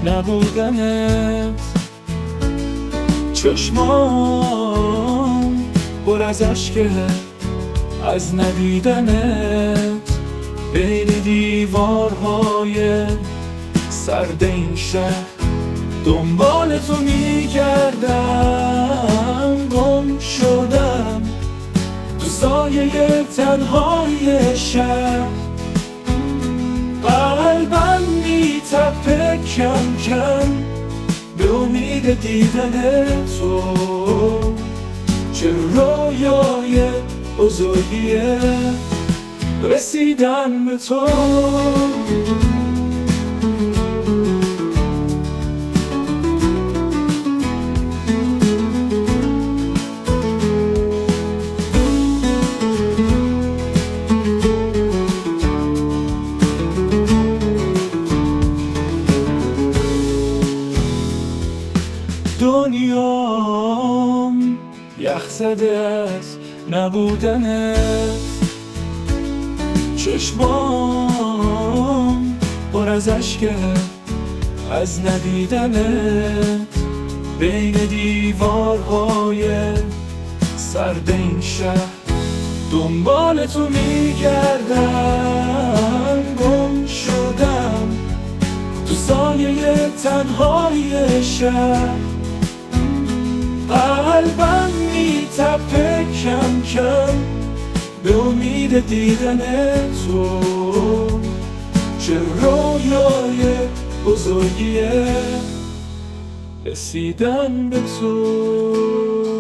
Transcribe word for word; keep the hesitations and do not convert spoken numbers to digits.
نبودنت، چشمام پر از اشکه از ندیدنت، بین دیوارهای سرد این شهر دنبال تو میگردم، گم شدم تو سایه تنهای شهر، قلبم میتپه کم کم به امید دیدن تو، چه رویای بزرگیه رسیدن به تو. دنیام یخ زده از نبودنت، چشمام پر از اشکه از ندیدنت، بین دیوارهای سرد این شهر دنبال تو میگردم، گم شدم تو سایه تنهای شهر، قلبم میتپه کم کم به امید دیدن تو، چه رویای بزرگیه رسیدن به تو.